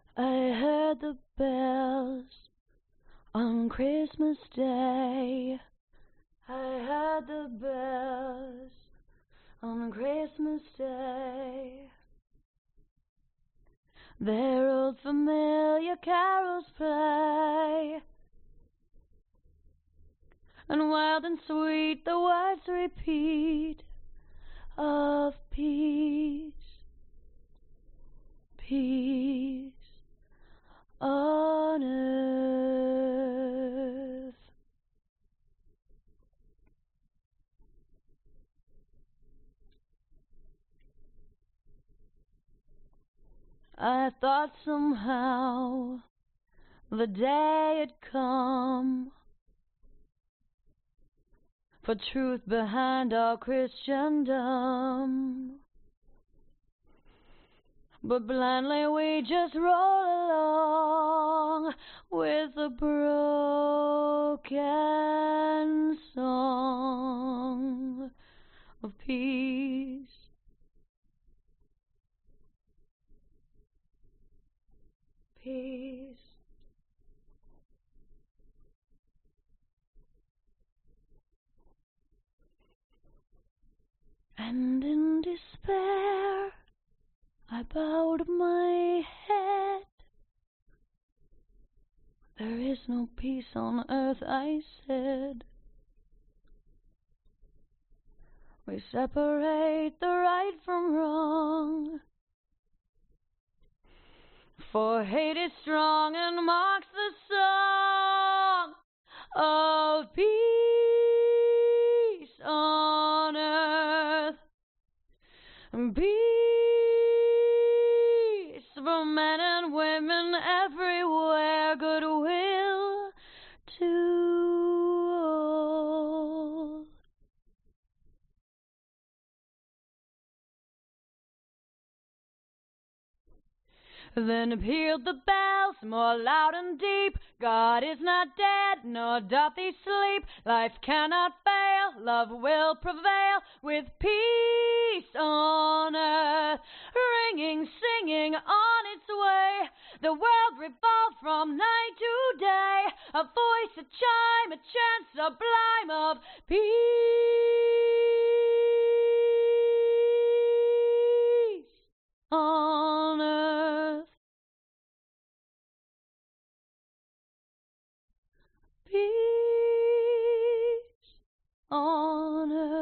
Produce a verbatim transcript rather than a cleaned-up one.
I heard the bells on Christmas Day. I heard the bells on Christmas Day. Their old familiar carols play, and wild and sweet the words repeat of peace, peace on earth. I thought somehow the day had come for truth behind all Christendom, but blindly we just roll along with a broken song of peace. Peace. And in despair I bowed my head. There is no peace on earth, I said. We separate the right from wrong, for hate is strong and marks the song of peace on earth. Peace for men and women everywhere, goodwill to all. Then pealed the bells more loud and deep. God is not dead, nor doth he sleep. Life cannot fail, love will prevail, with peace on earth, ringing, singing on its way. The world revolves from night to day, a voice, a chime, a chant sublime of peace on earth. Peace on earth.